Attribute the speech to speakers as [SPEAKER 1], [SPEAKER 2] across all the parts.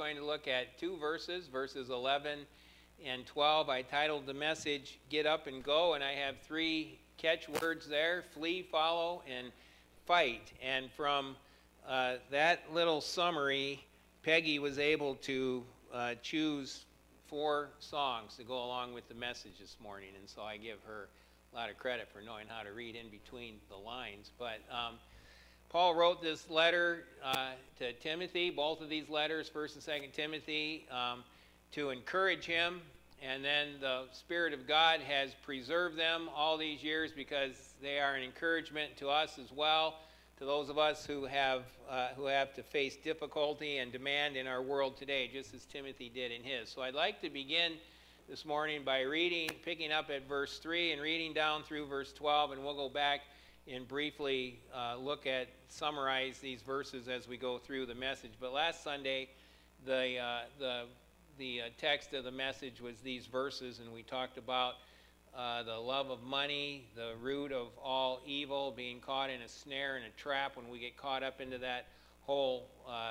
[SPEAKER 1] going to look at two verses, verses 11 and 12. I titled the message, Get Up and Go, and I have three catchwords there: flee, follow, and fight. And from that little summary, Peggy was able to choose 4 songs to go along with the message this morning, and so I give her a lot of credit for knowing how to read in between the lines. But Paul wrote this letter to Timothy, both of these letters, 1st and 2nd Timothy, to encourage him, and then the Spirit of God has preserved them all these years because they are an encouragement to us as well, to those of us who have to face difficulty and demand in our world today, just as Timothy did in his. So I'd like to begin this morning by picking up at verse 3 and reading down through verse 12, and we'll go back and briefly summarize these verses as we go through the message. But last Sunday, the text of the message was these verses, and we talked about the love of money, the root of all evil, being caught in a snare and a trap when we get caught up into that whole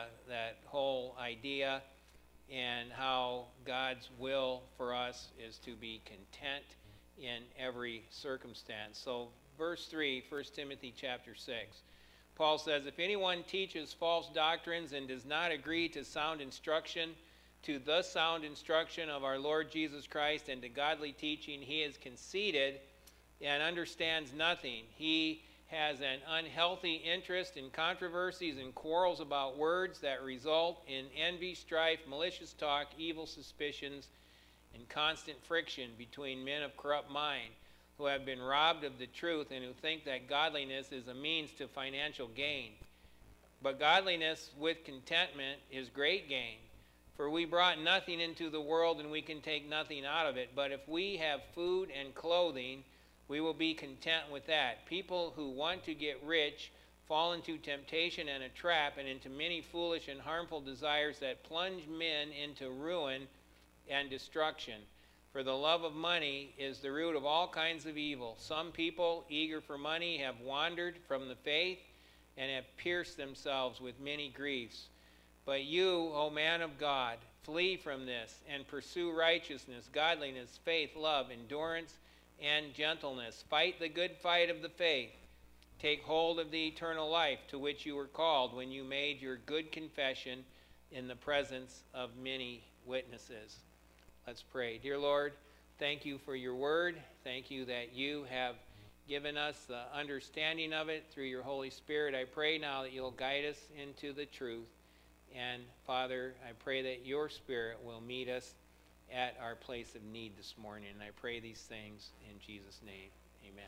[SPEAKER 1] idea, and how God's will for us is to be content in every circumstance. So verse 3, 1 Timothy chapter 6. Paul says, if anyone teaches false doctrines and does not agree to sound instruction, to the sound instruction of our Lord Jesus Christ and to godly teaching, he is conceited and understands nothing. He has an unhealthy interest in controversies and quarrels about words that result in envy, strife, malicious talk, evil suspicions, and constant friction between men of corrupt mind, who have been robbed of the truth and who think that godliness is a means to financial gain. But godliness with contentment is great gain. For we brought nothing into the world, and we can take nothing out of it. But if we have food and clothing, we will be content with that. People who want to get rich fall into temptation and a trap, and into many foolish and harmful desires that plunge men into ruin and destruction. For the love of money is the root of all kinds of evil. Some people, eager for money, have wandered from the faith and have pierced themselves with many griefs. But you, O man of God, flee from this and pursue righteousness, godliness, faith, love, endurance, and gentleness. Fight the good fight of the faith. Take hold of the eternal life to which you were called when you made your good confession in the presence of many witnesses. Let's pray. Dear Lord, thank you for your word. Thank you that you have given us the understanding of it through your Holy Spirit. I pray now that you'll guide us into the truth. And Father, I pray that your Spirit will meet us at our place of need this morning. And I pray these things in Jesus' name. Amen.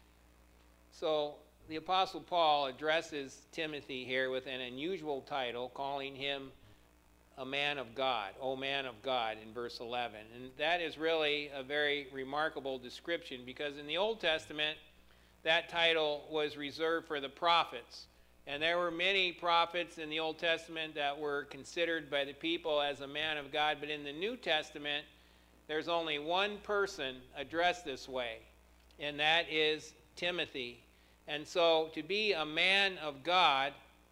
[SPEAKER 1] So the Apostle Paul addresses Timothy here with an unusual title, calling him a man of God, O man of God, in verse 11. And that is really a very remarkable description, because in the Old Testament, that title was reserved for the prophets. And there were many prophets in the Old Testament that were considered by the people as a man of God. But in the New Testament, there's only one person addressed this way, and that is Timothy. And so to be a man of God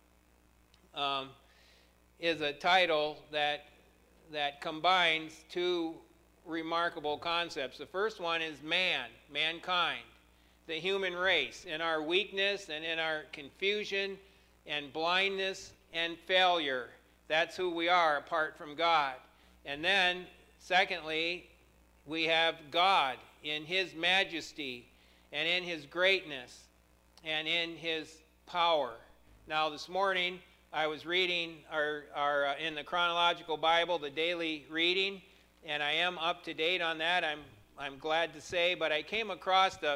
[SPEAKER 1] is a title that combines two remarkable concepts. The first one is man, mankind, the human race, in our weakness and in our confusion and blindness and failure. That's who we are apart from God. And then, secondly, we have God in his majesty and in his greatness and in his power. Now, this morning, I was reading in the chronological Bible, the daily reading, and I am up to date on that, I'm glad to say, but I came across the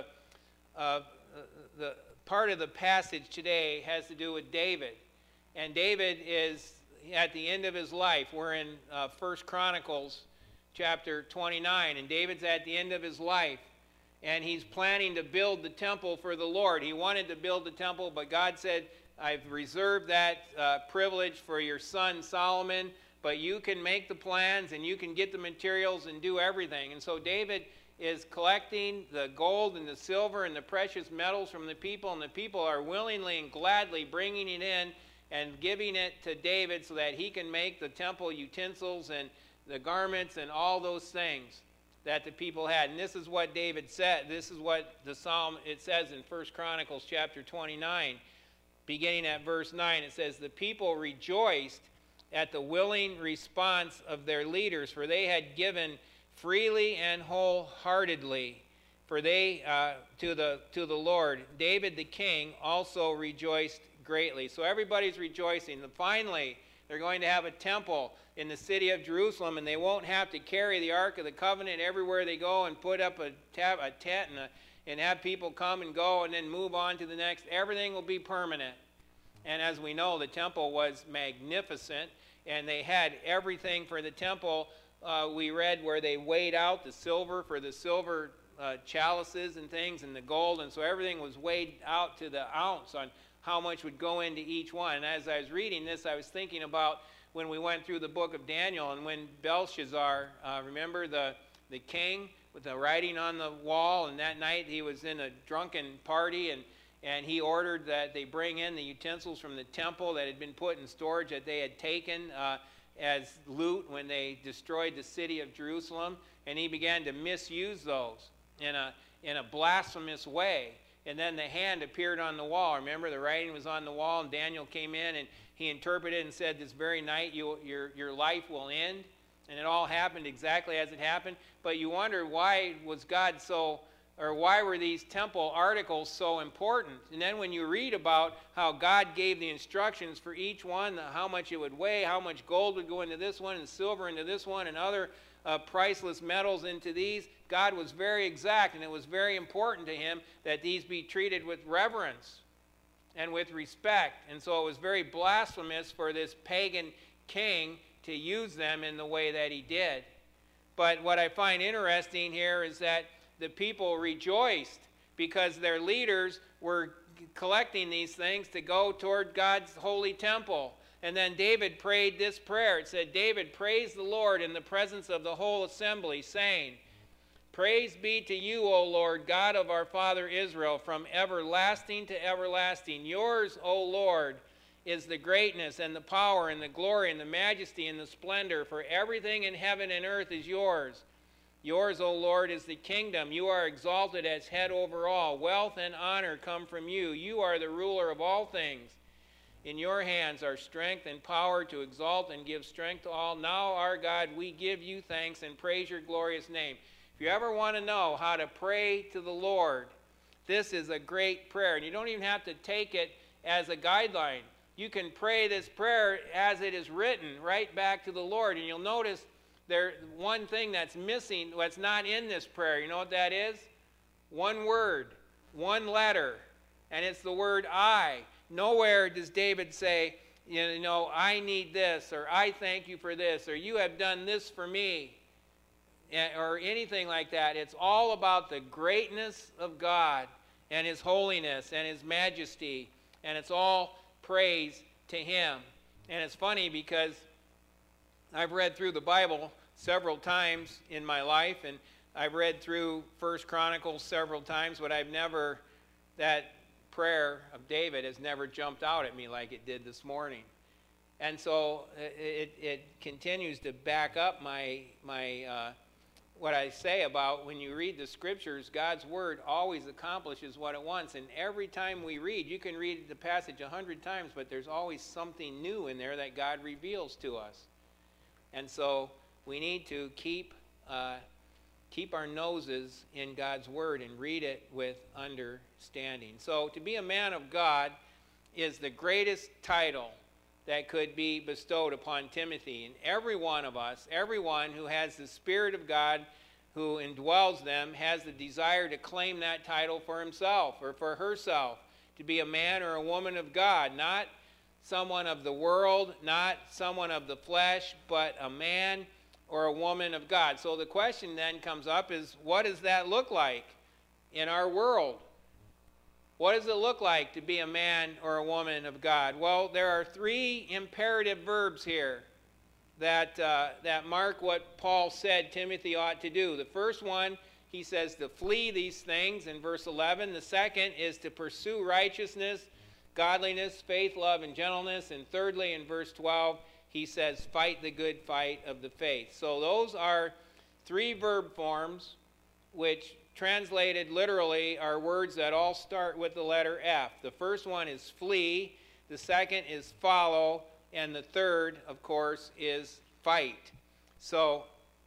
[SPEAKER 1] part of the passage today has to do with David. And David is at the end of his life. We're in 1 Chronicles chapter 29, and David's at the end of his life, and he's planning to build the temple for the Lord. He wanted to build the temple, but God said, I've reserved that privilege for your son Solomon, but you can make the plans and you can get the materials and do everything. And so David is collecting the gold and the silver and the precious metals from the people, and the people are willingly and gladly bringing it in and giving it to David so that he can make the temple utensils and the garments and all those things that the people had. And this is what David said. This is what the psalm, it says in 1 Chronicles chapter 29, beginning at verse 9. It says, "The people rejoiced at the willing response of their leaders, for they had given freely and wholeheartedly for they to the Lord. David the king also rejoiced greatly." So everybody's rejoicing. And finally, they're going to have a temple in the city of Jerusalem, and they won't have to carry the Ark of the Covenant everywhere they go and put up a tent and have people come and go and then move on to the next. Everything will be permanent. And as we know, the temple was magnificent, and they had everything for the temple. We read where they weighed out the silver for the silver chalices and things, and the gold, and so everything was weighed out to the ounce on how much would go into each one. And as I was reading this, I was thinking about when we went through the book of Daniel, and when Belshazzar, remember the king with the writing on the wall, and that night he was in a drunken party, and he ordered that they bring in the utensils from the temple that had been put in storage that they had taken as loot when they destroyed the city of Jerusalem, and he began to misuse those in a blasphemous way. And then the hand appeared on the wall. Remember, the writing was on the wall, and Daniel came in, and he interpreted and said, "This very night your life will end." And it all happened exactly as it happened. But you wonder, why was God so, or why were these temple articles so important? And then when you read about how God gave the instructions for each one, how much it would weigh, how much gold would go into this one, and silver into this one, and other priceless metals into these, God was very exact, and it was very important to him that these be treated with reverence and with respect. And so it was very blasphemous for this pagan king to use them in the way that he did. But what I find interesting here is that the people rejoiced because their leaders were collecting these things to go toward God's holy temple. And then David prayed this prayer. It said, "David praised the Lord in the presence of the whole assembly, saying, 'Praise be to you, O Lord, God of our father Israel, from everlasting to everlasting. Yours, O Lord, is the greatness and the power and the glory and the majesty and the splendor, for everything in heaven and earth is yours. Yours, O Lord, is the kingdom. You are exalted as head over all. Wealth and honor come from you. You are the ruler of all things. In your hands are strength and power to exalt and give strength to all. Now, our God, we give you thanks and praise your glorious name.'" If you ever want to know how to pray to the Lord, this is a great prayer. And you don't even have to take it as a guideline. You can pray this prayer as it is written right back to the Lord. And you'll notice one thing that's missing, that's not in this prayer. You know what that is? One word, one letter, and it's the word I. Nowhere does David say, "I need this," or "I thank you for this," or "you have done this for me," or anything like that. It's all about the greatness of God and his holiness and his majesty, and it's all praise to him. And it's funny because I've read through the Bible several times in my life, and I've read through 1 Chronicles several times, but that prayer of David has never jumped out at me like it did this morning. And so it continues to back up what I say about when you read the scriptures, God's word always accomplishes what it wants. And every time we read, you can read the passage 100 times, but there's always something new in there that God reveals to us. And so we need to keep our noses in God's word and read it with understanding. So to be a man of God is the greatest title that could be bestowed upon Timothy. And every one of us, everyone who has the Spirit of God who indwells them, has the desire to claim that title for himself or for herself, to be a man or a woman of God, not someone of the world, not someone of the flesh, but a man or a woman of God. So the question then comes up is, what does that look like in our world? What does it look like to be a man or a woman of God? Well, there are 3 imperative verbs here that mark what Paul said Timothy ought to do. The first one, he says to flee these things in verse 11. The second is to pursue righteousness godliness, faith, love, and gentleness. And thirdly, in verse 12, he says, fight the good fight of the faith. So those are three verb forms which translated literally are words that all start with the letter F. The first one is flee, the second is follow, and the third, of course, is fight. So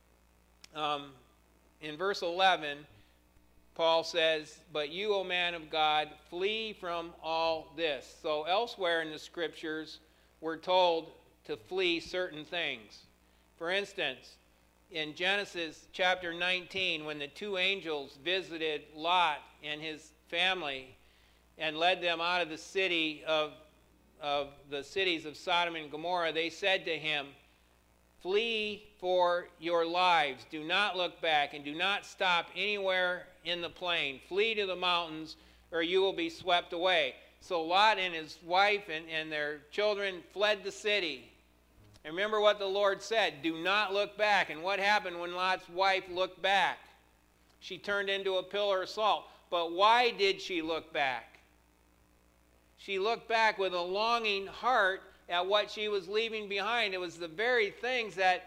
[SPEAKER 1] in verse 11, Paul says, but you, O man of God, flee from all this. So elsewhere in the scriptures, we're told to flee certain things. For instance, in Genesis chapter 19, when the two angels visited Lot and his family and led them out of the city of the cities of Sodom and Gomorrah, they said to him, flee for your lives. Do not look back and do not stop anywhere in the plain. Flee to the mountains or you will be swept away. So Lot and his wife and their children fled the city. And remember what the Lord said, do not look back. And what happened when Lot's wife looked back? She turned into a pillar of salt. But why did she look back? She looked back with a longing heart at what she was leaving behind. It was the very things that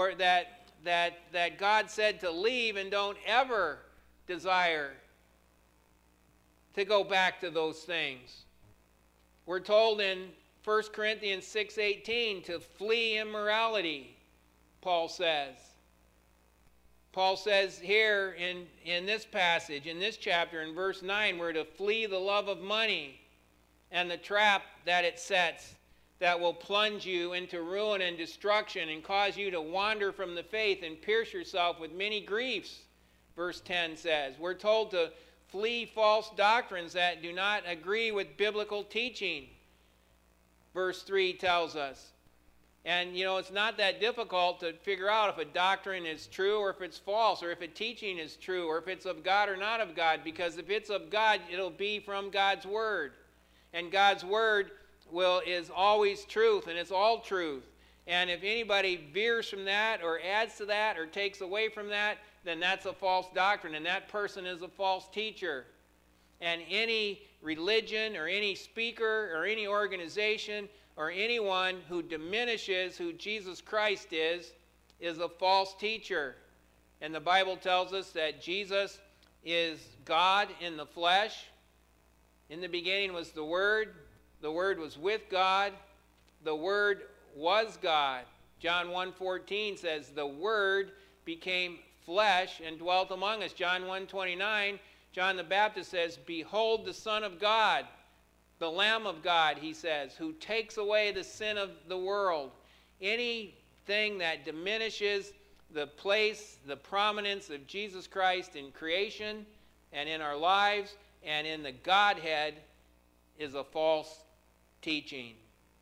[SPEAKER 1] God said to leave, and don't ever desire to go back to those things. We're told in 1 Corinthians 6:18 to flee immorality, Paul says. Paul says here in this passage, in this chapter, in verse 9, we're to flee the love of money and the trap that it sets that will plunge you into ruin and destruction and cause you to wander from the faith and pierce yourself with many griefs, verse 10 says. We're told to flee false doctrines that do not agree with biblical teaching, verse 3 tells us. And, you know, it's not that difficult to figure out if a doctrine is true or if it's false, or if a teaching is true, or if it's of God or not of God, because if it's of God, it'll be from God's Word. And God's Word is always truth, and it's all truth. And if anybody veers from that or adds to that or takes away from that, then that's a false doctrine, and that person is a false teacher. And any religion or any speaker or any organization or anyone who diminishes who Jesus Christ is a false teacher. And the Bible tells us that Jesus is God in the flesh. In the beginning was the Word was with God, the Word was God. John 1:14 says, the Word became flesh and dwelt among us. John 1:29, John the Baptist says, behold the Son of God, the Lamb of God, he says, who takes away the sin of the world. Anything that diminishes the place, the prominence of Jesus Christ in creation and in our lives and in the Godhead is a false teaching.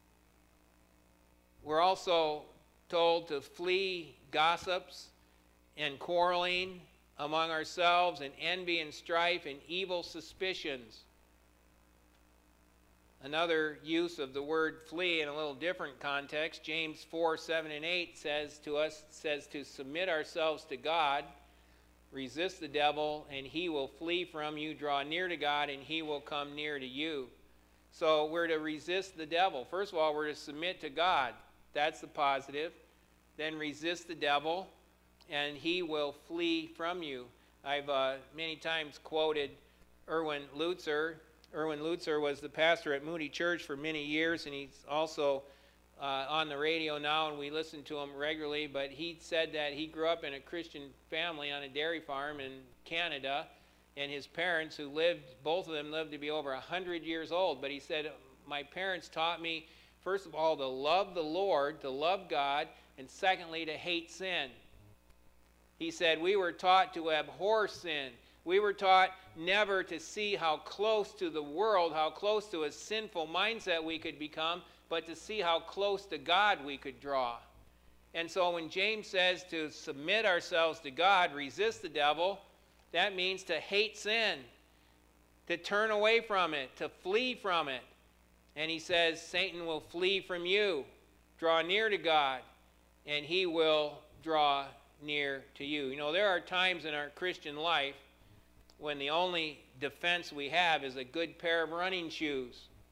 [SPEAKER 1] We're also told to flee gossips and quarreling among ourselves and envy and strife and evil suspicions. Another use of the word flee in a little different context, James 4:7-8 says to submit ourselves to God, resist the devil, and he will flee from you. Draw near to God, and he will come near to you. So we're to resist the devil. First of all, we're to submit to God. That's the positive. Then resist the devil, and he will flee from you. I've many times quoted Erwin Lutzer. Erwin Lutzer was the pastor at Moody Church for many years, and he's also on the radio now, and we listen to him regularly. But he said that he grew up in a Christian family on a dairy farm in Canada, and his parents, who lived, both of them lived to be over 100 years old. But he said, my parents taught me, first of all, to love the Lord, to love God, and secondly, to hate sin. He said, we were taught to abhor sin. We were taught never to see how close to the world, how close to a sinful mindset we could become, but to see how close to God we could draw. And so when James says to submit ourselves to God, resist the devil, that means to hate sin, to turn away from it, to flee from it. And he says, Satan will flee from you. Draw near to God, and he will draw near to you. You know, there are times in our Christian life when the only defense we have is a good pair of running shoes.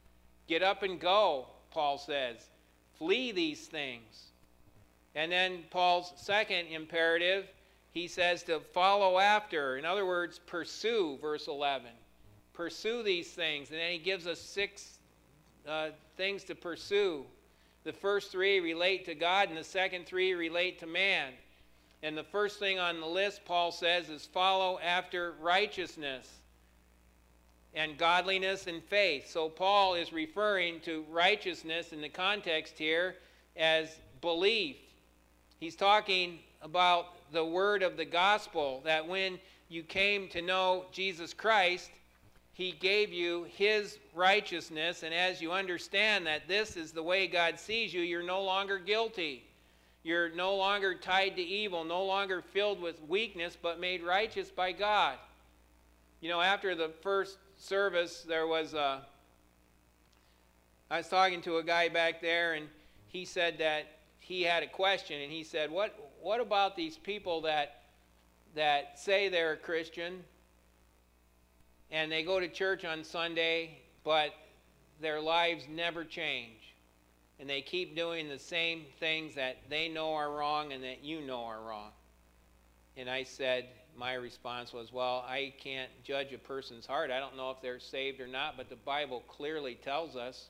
[SPEAKER 1] Get up and go, Paul says. Flee these things. And then Paul's second imperative, he says to follow after. In other words, pursue, verse 11. Pursue these things. And then he gives us 6 things to pursue. The first 3 relate to God, and the second 3 relate to man. And the first thing on the list, Paul says, is follow after righteousness and godliness and faith. So Paul is referring to righteousness in the context here as belief. He's talking about the word of the gospel, that when you came to know Jesus Christ, he gave you his righteousness, and as you understand that this is the way God sees you, you're no longer guilty. You're no longer tied to evil, no longer filled with weakness, but made righteous by God. You know, after the first service, I was talking to a guy back there, and he said that he had a question, and he said, what about these people that say they're a Christian, and they go to church on Sunday, but their lives never change, and they keep doing the same things that they know are wrong and that you know are wrong? And I said, my response was, well, I can't judge a person's heart. I don't know if they're saved or not, but the Bible clearly tells us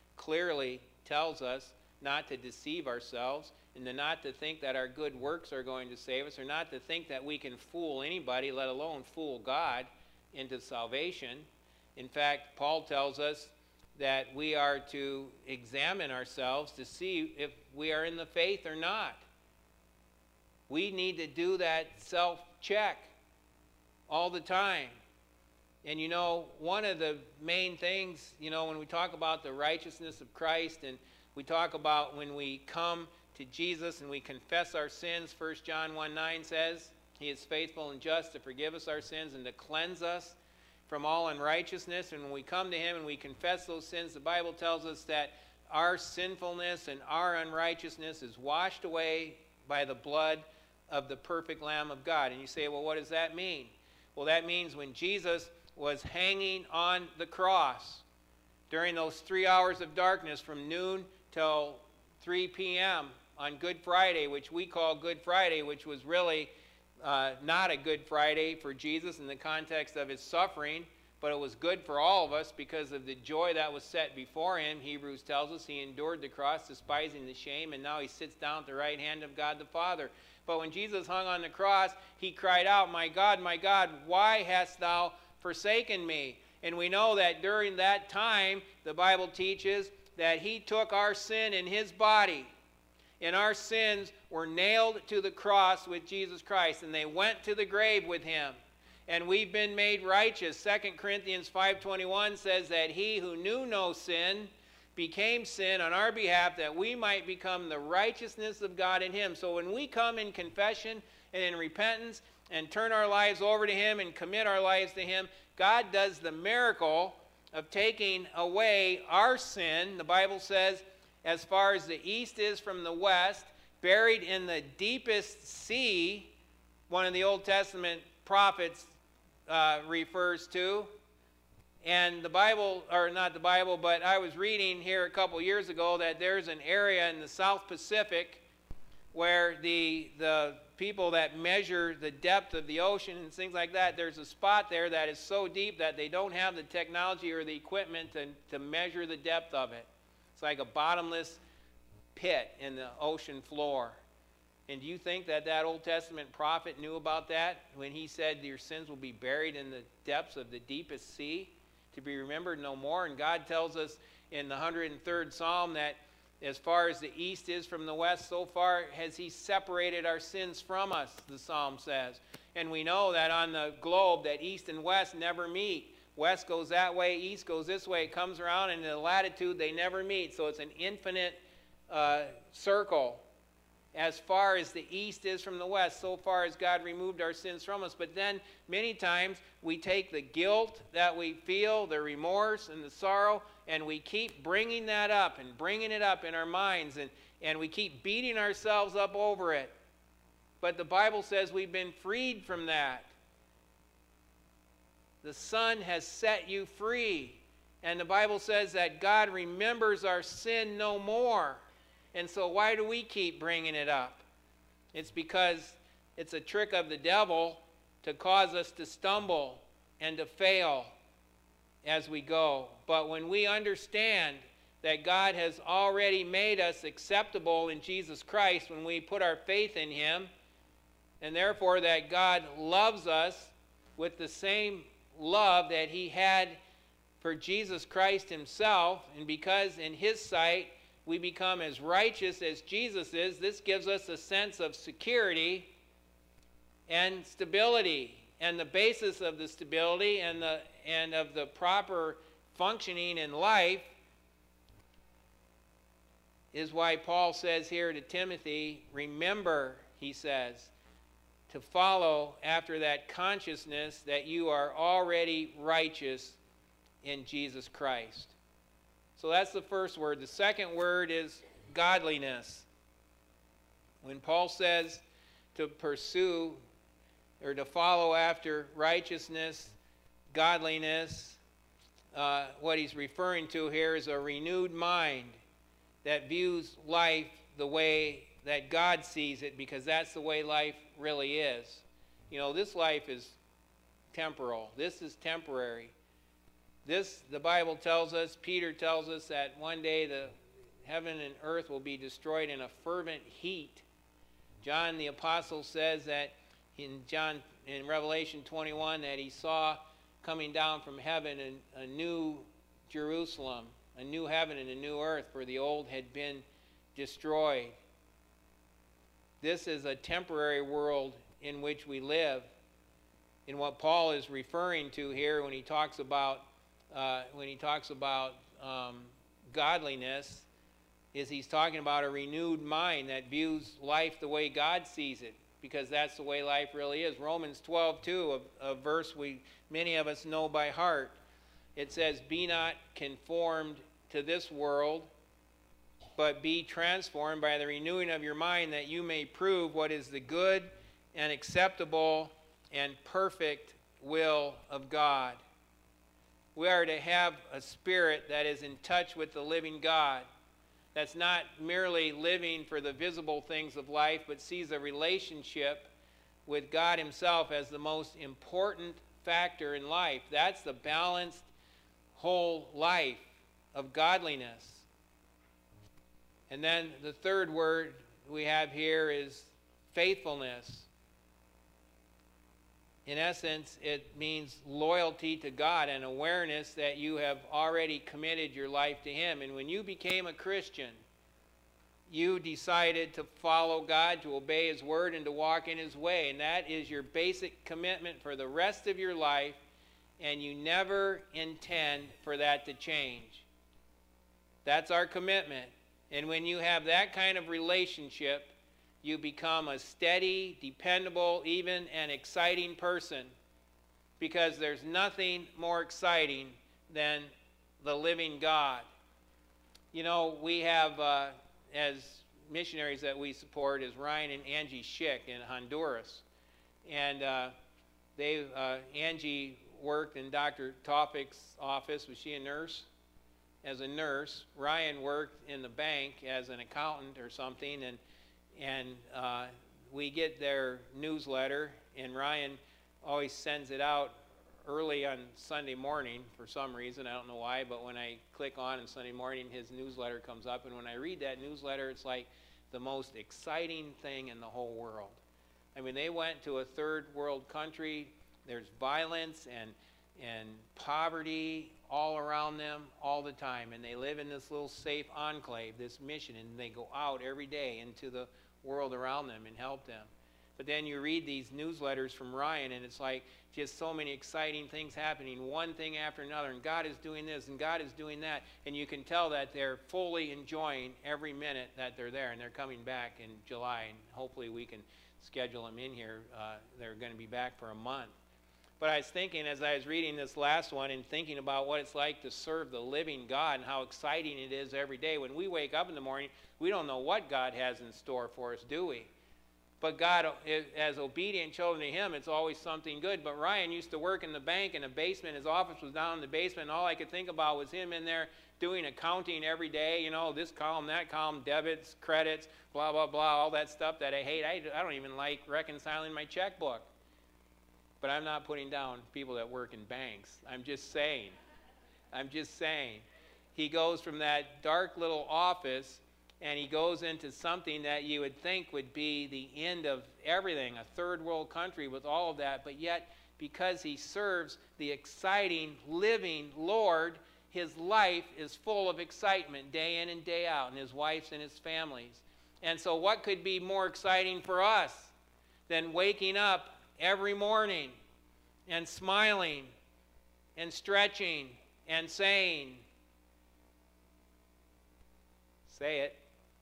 [SPEAKER 1] not to deceive ourselves, and not to think that our good works are going to save us, or not to think that we can fool anybody, let alone fool God, into salvation. In fact, Paul tells us that we are to examine ourselves to see if we are in the faith or not. We need to do that self-check all the time. And you know, one of the main things, you know, when we talk about the righteousness of Christ, and we talk about when we come to Jesus and we confess our sins, 1 John 1:9 says, he is faithful and just to forgive us our sins and to cleanse us from all unrighteousness. And when we come to him and we confess those sins, the Bible tells us that our sinfulness and our unrighteousness is washed away by the blood of the perfect Lamb of God. And you say, well, what does that mean? Well, that means when Jesus was hanging on the cross during those 3 hours of darkness from noon till 3 p.m. on Good Friday, which we call Good Friday, which was really not a Good Friday for Jesus in the context of his suffering, but it was good for all of us because of the joy that was set before him. Hebrews tells us he endured the cross, despising the shame, and now he sits down at the right hand of God the Father. But when Jesus hung on the cross, he cried out, my God, why hast thou forsaken me? And we know that during that time, the Bible teaches that he took our sin in his body, and our sins were nailed to the cross with Jesus Christ, and they went to the grave with him. And we've been made righteous. 2 Corinthians 5:21 says that he who knew no sin became sin on our behalf, that we might become the righteousness of God in him. So when we come in confession and in repentance and turn our lives over to him and commit our lives to him, God does the miracle of taking away our sin. The Bible says, as far as the east is from the west, buried in the deepest sea, one of the Old Testament prophets refers to. And the Bible, or not the Bible, but I was reading here a couple years ago that there's an area in the South Pacific where the people that measure the depth of the ocean and things like that, there's a spot there that is so deep that they don't have the technology or the equipment to measure the depth of it. It's like a bottomless pit in the ocean floor. And do you think that that Old Testament prophet knew about that when he said your sins will be buried in the depths of the deepest sea, to be remembered no more? And God tells us in the 103rd Psalm that as far as the east is from the west, so far has he separated our sins from us, the Psalm says. And we know that on the globe that east and west never meet. West goes that way, east goes this way. It comes around, and in the latitude they never meet. So it's an infinite circle. As far as the east is from the west, so far as God removed our sins from us. But then many times we take the guilt that we feel, the remorse and the sorrow, and we keep bringing that up and bringing it up in our minds, and we keep beating ourselves up over it. But the Bible says we've been freed from that. The Son has set you free. And the Bible says that God remembers our sin no more. And so why do we keep bringing it up? It's because it's a trick of the devil to cause us to stumble and to fail as we go. But when we understand that God has already made us acceptable in Jesus Christ, when we put our faith in Him, and therefore that God loves us with the same love that He had for Jesus Christ Himself, and because in His sight we become as righteous as Jesus is, this gives us a sense of security and stability. And the basis of the stability and of the proper functioning in life is why Paul says here to Timothy, remember, he says, to follow after that consciousness that you are already righteous in Jesus Christ. So that's the first word. The second word is godliness. When Paul says to pursue or to follow after righteousness, godliness, what he's referring to here is a renewed mind that views life the way that God sees it, because that's the way life really is. You know, this life is temporal. This is temporary. The Bible tells us, Peter tells us, that one day the heaven and earth will be destroyed in a fervent heat. John the Apostle says that in Revelation 21 that he saw coming down from heaven a new Jerusalem, a new heaven and a new earth, for the old had been destroyed. This is a temporary world in which we live. And what Paul is referring to here when he talks about godliness is he's talking about a renewed mind that views life the way God sees it, because that's the way life really is. Romans 12:2, a verse many of us know by heart. It says, "Be not conformed to this world, but be transformed by the renewing of your mind, that you may prove what is the good and acceptable and perfect will of God." We are to have a spirit that is in touch with the living God, that's not merely living for the visible things of life, but sees a relationship with God Himself as the most important factor in life. That's the balanced whole life of godliness. And then the third word we have here is faithfulness. In essence, it means loyalty to God and awareness that you have already committed your life to Him. And when you became a Christian, you decided to follow God, to obey His word, and to walk in His way. And that is your basic commitment for the rest of your life, and you never intend for that to change. That's our commitment. And when you have that kind of relationship, you become a steady, dependable, even an exciting person, because there's nothing more exciting than the living God. You know, we have, as missionaries that we support, is Ryan and Angie Schick in Honduras. And Angie worked in Dr. Taufik's office. Was she a nurse? As a nurse. Ryan worked in the bank as an accountant or something, and we get their newsletter, and Ryan always sends it out early on Sunday morning for some reason. I don't know why, but when I click on Sunday morning, his newsletter comes up, and when I read that newsletter, it's like the most exciting thing in the whole world. I mean, they went to a third world country. There's violence and poverty all around them all the time, and they live in this little safe enclave, this mission, and they go out every day into the world around them and help them. But then you read these newsletters from Ryan, and it's like just so many exciting things happening, one thing after another, and God is doing this and God is doing that, and you can tell that they're fully enjoying every minute that they're there, and they're coming back in July, and hopefully we can schedule them in here. They're going to be back for a month. But I was thinking, as I was reading this last one and thinking about what it's like to serve the living God and how exciting it is every day. When we wake up in the morning, we don't know what God has in store for us, do we? But God, as obedient children to him, it's always something good. But Ryan used to work in the bank in the basement. His office was down in the basement, and all I could think about was him in there doing accounting every day. You know, this column, that column, debits, credits, blah, blah, blah, all that stuff that I hate. I don't even like reconciling my checkbook. But I'm not putting down people that work in banks. I'm just saying. He goes from that dark little office and he goes into something that you would think would be the end of everything, a third world country with all of that. But yet, because he serves the exciting, living Lord, his life is full of excitement day in and day out, and his wife's and his family's. And so what could be more exciting for us than waking up every morning and smiling and stretching and saying, say it,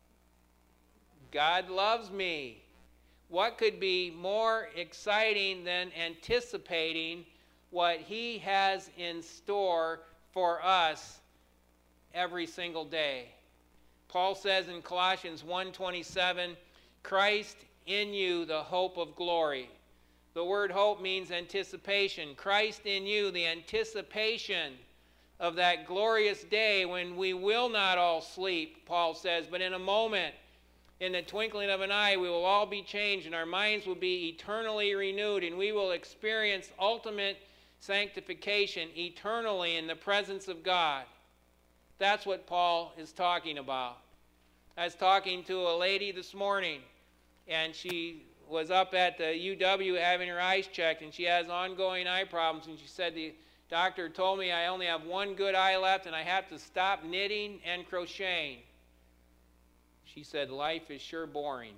[SPEAKER 1] God loves me. What could be more exciting than anticipating what he has in store for us every single day? Paul says in Colossians 1:27, Christ in you, the hope of glory. The word hope means anticipation. Christ in you, the anticipation of that glorious day when we will not all sleep, Paul says, but in a moment, in the twinkling of an eye, we will all be changed, and our minds will be eternally renewed, and we will experience ultimate sanctification eternally in the presence of God. That's what Paul is talking about. I was talking to a lady this morning, and she was up at the UW having her eyes checked, and she has ongoing eye problems, and she said, the doctor told me I only have one good eye left, and I have to stop knitting and crocheting. She said, life is sure boring.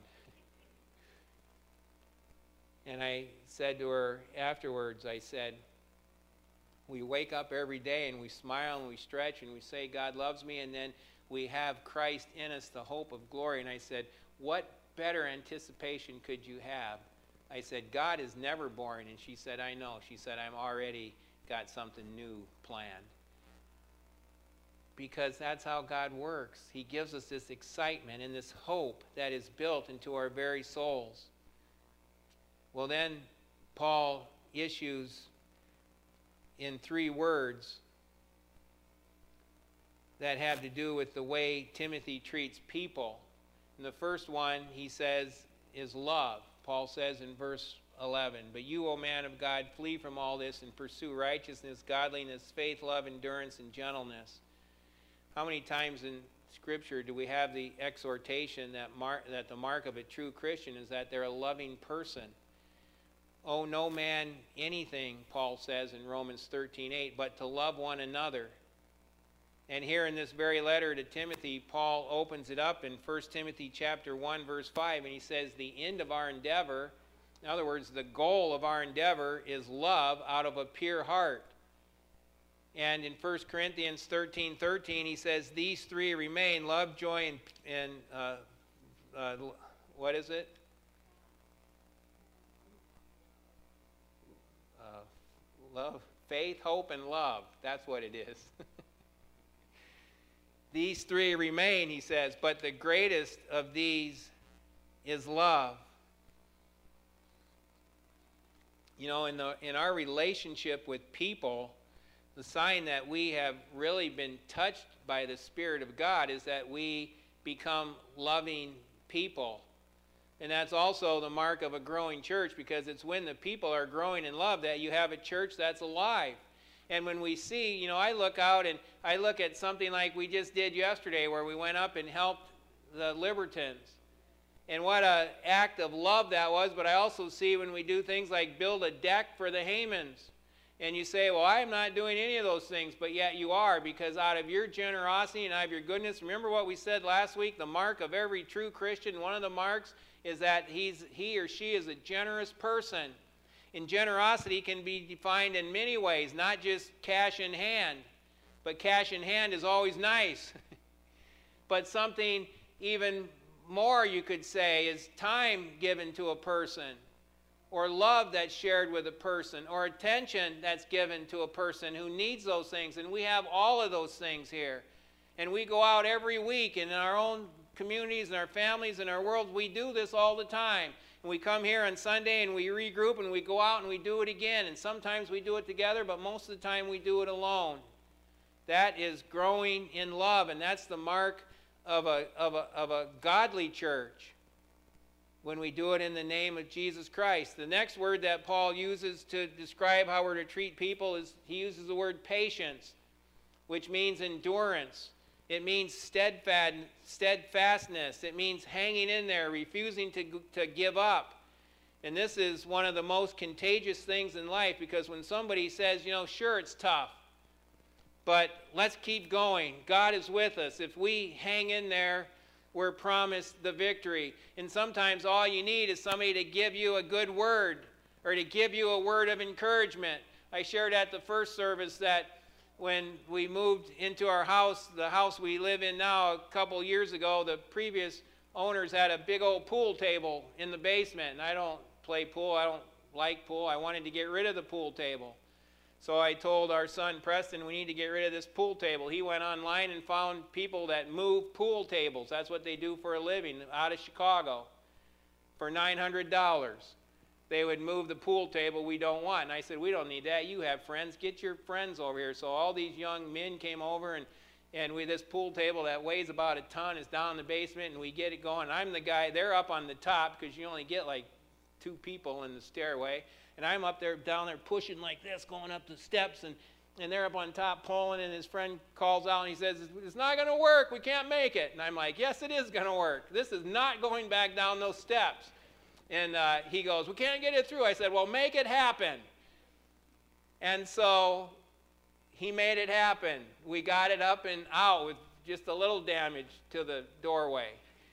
[SPEAKER 1] And I said to her afterwards, I said, we wake up every day and we smile and we stretch and we say, God loves me, and then we have Christ in us, the hope of glory. And I said, what better anticipation could you have? I said, God is never boring. And she said, I know. She said, I'm already got something new planned. Because that's how God works. He gives us this excitement and this hope that is built into our very souls. Well, then Paul issues in 3 words that have to do with the way Timothy treats people. And the first one, he says, is love. Paul says in verse 11, but you, O man of God, flee from all this and pursue righteousness, godliness, faith, love, endurance, and gentleness. How many times in Scripture do we have the exhortation that the mark of a true Christian is that they're a loving person? Owe no man anything, Paul says in Romans 13:8, but to love one another. And here in this very letter to Timothy, Paul opens it up in 1 Timothy chapter 1, verse 5, and he says the end of our endeavor, in other words, the goal of our endeavor is love out of a pure heart. And in 1 Corinthians 13:13, he says, these 3 remain, love, joy, and what is it? Love, faith, hope, and love. That's what it is. These 3 remain, he says, but the greatest of these is love. You know, in our relationship with people, the sign that we have really been touched by the Spirit of God is that we become loving people. And that's also the mark of a growing church, because it's when the people are growing in love that you have a church that's alive. And when we see, you know, I look out and I look at something like we just did yesterday where we went up and helped the Libertans. And what an act of love that was. But I also see when we do things like build a deck for the Haymans. And you say, well, I'm not doing any of those things, but yet you are, because out of your generosity and out of your goodness, remember what we said last week, the mark of every true Christian, one of the marks is that he or she is a generous person. And generosity can be defined in many ways, not just cash in hand, but cash in hand is always nice. But something even more, you could say, is time given to a person, or love that's shared with a person, or attention that's given to a person who needs those things. And we have all of those things here. And we go out every week, and in our own communities and our families and our world, we do this all the time. And we come here on Sunday and we regroup and we go out and we do it again. And sometimes we do it together, but most of the time we do it alone. That is growing in love, and that's the mark of a godly church when we do it in the name of Jesus Christ. The next word that Paul uses to describe how we're to treat people is he uses the word patience, which means endurance. It means steadfastness. It means hanging in there, refusing to give up. And this is one of the most contagious things in life, because when somebody says, sure, it's tough, but let's keep going. God is with us. If we hang in there, we're promised the victory. And sometimes all you need is somebody to give you a good word or to give you a word of encouragement. I shared at the first service that when we moved into our house, the house we live in now, a couple years ago, the previous owners had a big old pool table in the basement. And I don't play pool. I don't like pool. I wanted to get rid of the pool table. So I told our son Preston, we need to get rid of this pool table. He went online and found people that move pool tables. That's what they do for a living out of Chicago. For $900, they would move the pool table we don't want. And I said, we don't need that. You have friends. Get your friends over here. So all these young men came over, and this pool table that weighs about a ton is down in the basement, and we get it going. I'm the guy. They're up on the top because you only get like 2 people in the stairway. And I'm up there, down there, pushing like this, going up the steps, and they're up on top pulling, and his friend calls out, and he says, it's not going to work. We can't make it. And I'm like, yes, it is going to work. This is not going back down those steps. And he goes, we can't get it through. I said, well, make it happen. And so he made it happen. We got it up and out with just a little damage to the doorway.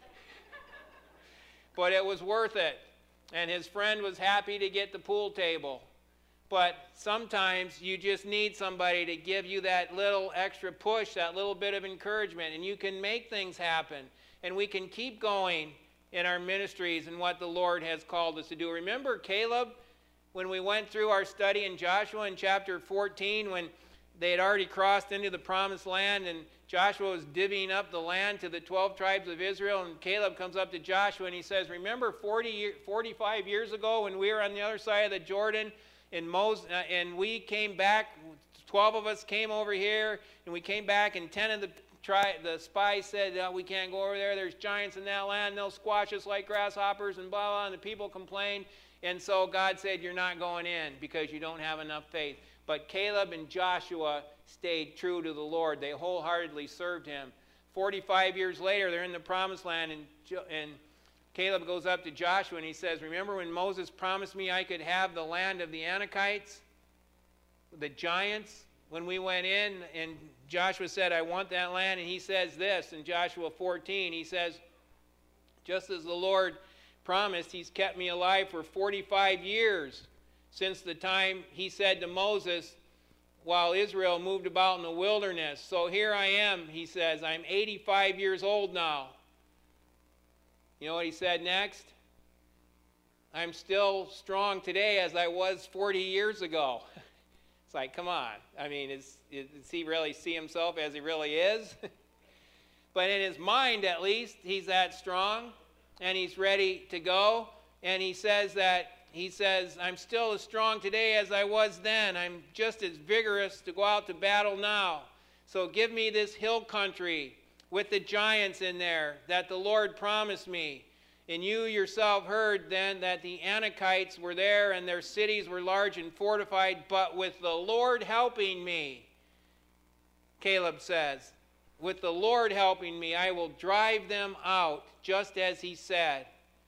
[SPEAKER 1] But it was worth it. And his friend was happy to get the pool table. But sometimes you just need somebody to give you that little extra push, that little bit of encouragement, and you can make things happen. And we can keep going in our ministries and what the Lord has called us to do. Remember Caleb, when we went through our study in Joshua in chapter 14, when they had already crossed into the promised land, and Joshua was divvying up the land to the 12 tribes of Israel, and Caleb comes up to Joshua and he says, remember 45 years ago when we were on the other side of the Jordan, and we came back, 12 of us came over here, and we came back, and 10 of the spies said, we can't go over there, there's giants in that land, they'll squash us like grasshoppers, and blah, blah, and the people complained. And so God said, you're not going in because you don't have enough faith. But Caleb and Joshua stayed true to the Lord. They wholeheartedly served him. 45 years later, they're in the promised land, and Caleb goes up to Joshua and he says, remember when Moses promised me I could have the land of the Anakites, the giants, when we went in, and Joshua said, I want that land, and he says this in Joshua 14, he says, just as the Lord promised, he's kept me alive for 45 years since the time he said to Moses while Israel moved about in the wilderness. So here I am, he says, I'm 85 years old now. You know what he said next? I'm still strong today as I was 40 years ago. It's like, come on. I mean, does he really see himself as he really is? But in his mind, at least, he's that strong, and he's ready to go. And he says, I'm still as strong today as I was then. I'm just as vigorous to go out to battle now. So give me this hill country with the giants in there that the Lord promised me. And you yourself heard then that the Anakites were there and their cities were large and fortified, but with the Lord helping me, Caleb says, with the Lord helping me, I will drive them out, just as he said.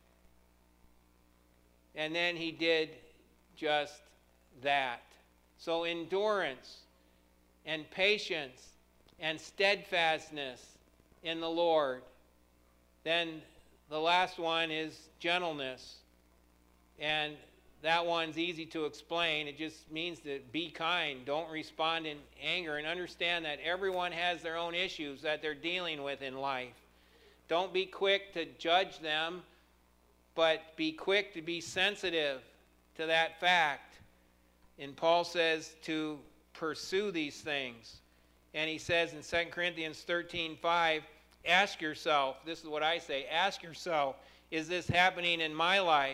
[SPEAKER 1] And then he did just that. So endurance and patience and steadfastness in the Lord. Then the last one is gentleness. And that one's easy to explain. It just means to be kind. Don't respond in anger, and understand that everyone has their own issues that they're dealing with in life. Don't be quick to judge them, but be quick to be sensitive to that fact. And Paul says to pursue these things. And he says in 2 Corinthians 13:5, ask yourself, this is what I say, ask yourself, is this happening in my life?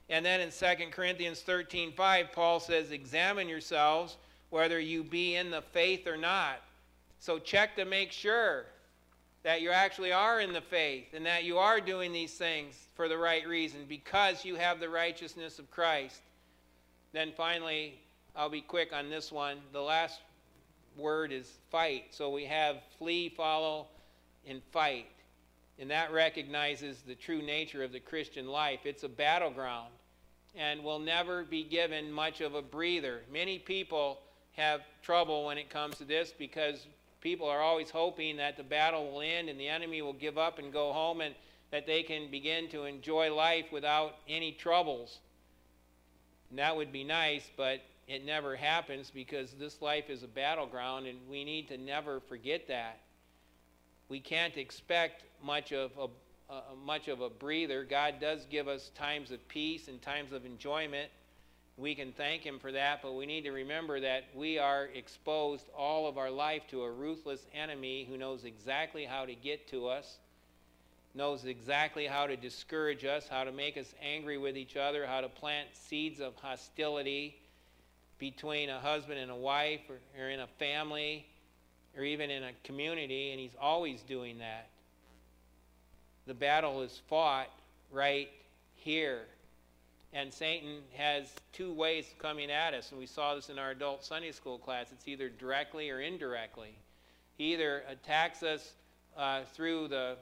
[SPEAKER 1] And then in 2 Corinthians 13:5, Paul says, examine yourselves whether you be in the faith or not. So check to make sure that you actually are in the faith and that you are doing these things for the right reason because you have the righteousness of Christ. Then finally, I'll be quick on this one. The last word is fight. So we have flee, follow, and fight. And that recognizes the true nature of the Christian life. It's a battleground and will never be given much of a breather. Many people have trouble when it comes to this because people are always hoping that the battle will end and the enemy will give up and go home and that they can begin to enjoy life without any troubles. And that would be nice, but it never happens because this life is a battleground and we need to never forget that. We can't expect much of a breather. God does give us times of peace and times of enjoyment. We can thank him for that, but we need to remember that we are exposed all of our life to a ruthless enemy who knows exactly how to get to us, knows exactly how to discourage us, how to make us angry with each other, how to plant seeds of hostility between a husband and a wife or in a family or even in a community, and he's always doing that. The battle is fought right here. And Satan has two ways of coming at us, and we saw this in our adult Sunday school class. It's either directly or indirectly. He either attacks us through the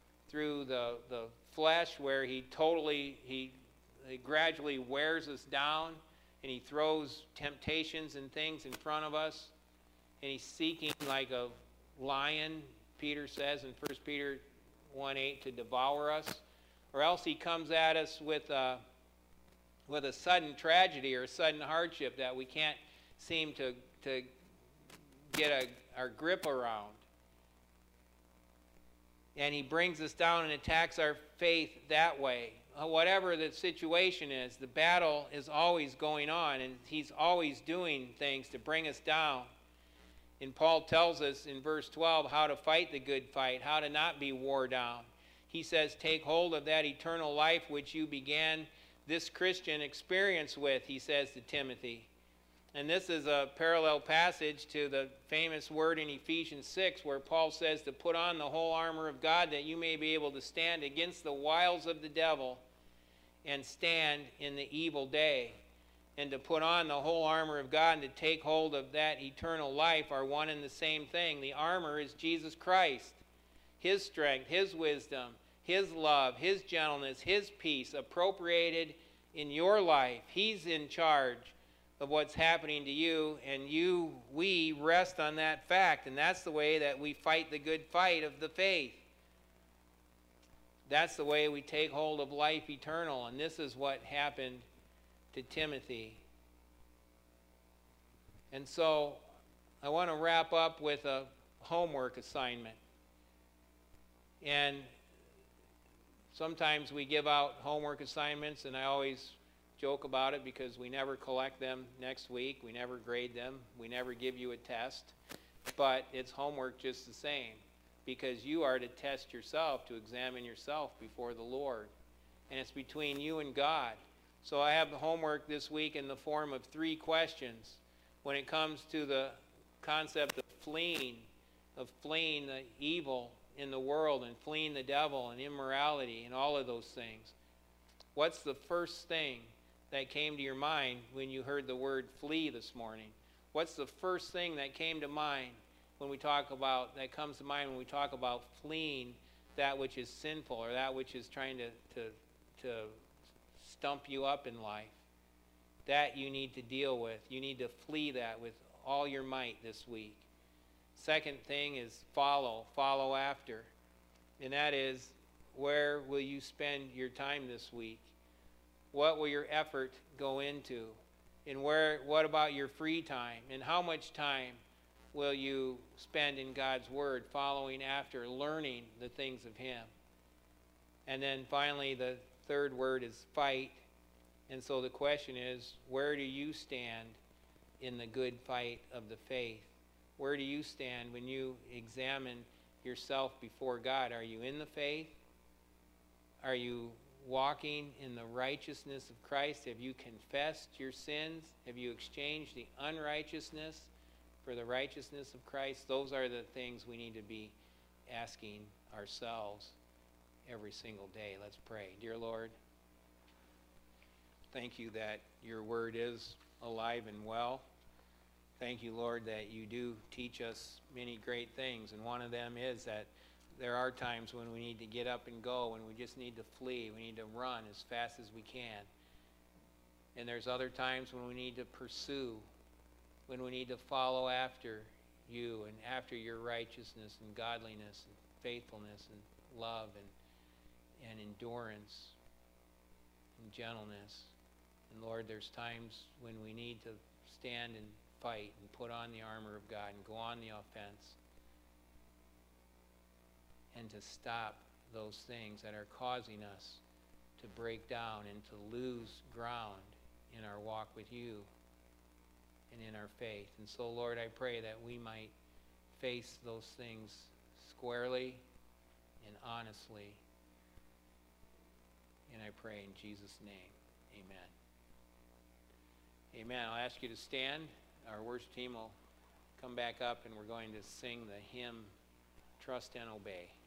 [SPEAKER 1] flesh, where he gradually wears us down, and he throws temptations and things in front of us, and he's seeking like a lion, Peter says in 1 Peter 1:8, to devour us. Or else he comes at us with a sudden tragedy or a sudden hardship that we can't seem to get our grip around. And he brings us down and attacks our faith that way. Whatever the situation is, the battle is always going on, and he's always doing things to bring us down. And Paul tells us in verse 12 how to fight the good fight, how to not be wore down. He says, take hold of that eternal life which you began this Christian experience with, he says to Timothy. And this is a parallel passage to the famous word in Ephesians 6 where Paul says to put on the whole armor of God that you may be able to stand against the wiles of the devil and stand in the evil day. And to put on the whole armor of God and to take hold of that eternal life are one and the same thing. The armor is Jesus Christ, his strength, his wisdom, his love, his gentleness, his peace appropriated in your life. He's in charge of what's happening to you, and we rest on that fact, and that's the way that we fight the good fight of the faith. That's the way we take hold of life eternal, and this is what happened to Timothy. And so I want to wrap up with a homework assignment. And sometimes we give out homework assignments, and I always joke about it because we never collect them next week. We never grade them. We never give you a test. But it's homework just the same because you are to test yourself, to examine yourself before the Lord. And it's between you and God. So I have the homework this week in the form of 3 questions when it comes to the concept of fleeing the evil in the world and fleeing the devil and immorality and all of those things. What's the first thing that came to your mind when you heard the word flee this morning? What's the first thing that came to mind when we talk about, that comes to mind when we talk about fleeing that which is sinful or that which is trying to stump you up in life? That you need to deal with. You need to flee that with all your might this week. Second thing is follow after. And that is, where will you spend your time this week? What will your effort go into? And what about your free time? And how much time will you spend in God's Word, following after, learning the things of Him? And then finally, the third word is fight. And so the question is, where do you stand in the good fight of the faith? Where do you stand when you examine yourself before God? Are you in the faith? Are you walking in the righteousness of Christ? Have you confessed your sins? Have you exchanged the unrighteousness for the righteousness of Christ? Those are the things we need to be asking ourselves every single day. Let's pray. Dear Lord, thank you that your word is alive and well. Thank you, Lord, that you do teach us many great things, and one of them is that there are times when we need to get up and go, when we just need to flee. We need to run as fast as we can. And there's other times when we need to pursue, when we need to follow after you and after your righteousness and godliness and faithfulness and love and endurance and gentleness. And Lord, there's times when we need to stand and fight and put on the armor of God and go on the offense, and to stop those things that are causing us to break down and to lose ground in our walk with you and in our faith. And so, Lord, I pray that we might face those things squarely and honestly. And I pray in Jesus' name, amen. Amen. I'll ask you to stand. Our worship team will come back up, and we're going to sing the hymn, Trust and Obey.